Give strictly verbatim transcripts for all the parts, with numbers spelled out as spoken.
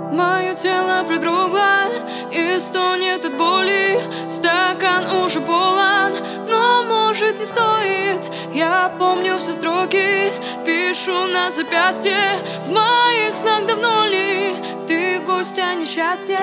Мое тело продрогла и стонет от боли. Стакан уже полон, но может не стоит. Я помню все строки, пишу на запястье. В моих снах давно ли ты гость, а не счастье?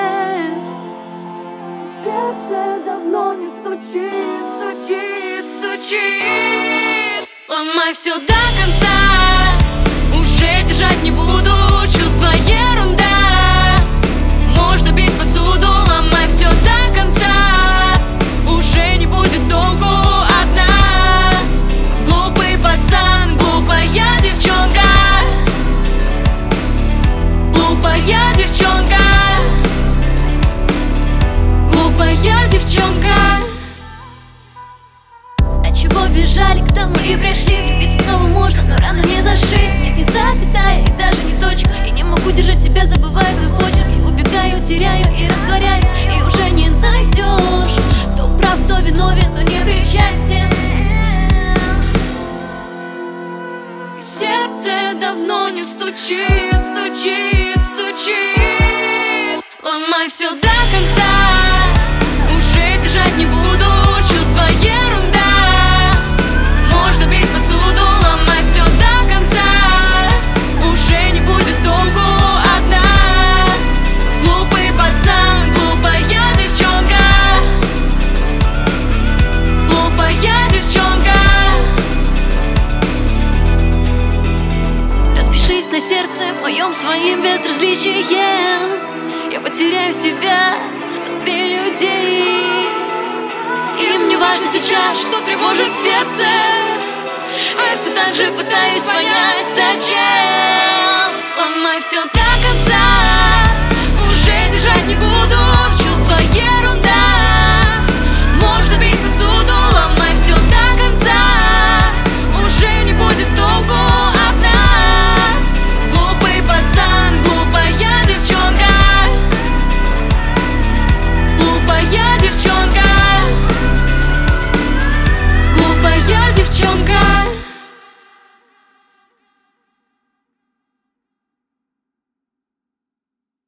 Сердце давно не стучит, стучит, стучит. Ломай все до конца, уже держать не буду. Чувства ерунда, можно бить посуду. Ломай все до конца, уже не будет толку от нас. Глупый пацан, глупая девчонка, глупая девчонка, глупая девчонка. От чего бежали, к тому и пришли. Влюбиться снова можно, но рану не зашить. Нет, не запятая и даже не точка. И не могу держать тебя, забываю твой почерк. И убегаю, теряю и растворяюсь, и уже не найдешь, кто прав, кто виновен, кто не причастен. Сердце давно не стучит, стучит, стучит. Ломай все до конца, уже держать не буду. Чувства ерунда, можно бить посуду. Ломай все до конца, уже не будет толку от нас. Глупый пацан, глупая девчонка, глупая девчонка. Распишись на сердце моем своим безразличием. Я потеряю себя в толпе людей. Им не важно сейчас, что тревожит сердце, а я все так же пытаюсь понять, зачем. Ломай все.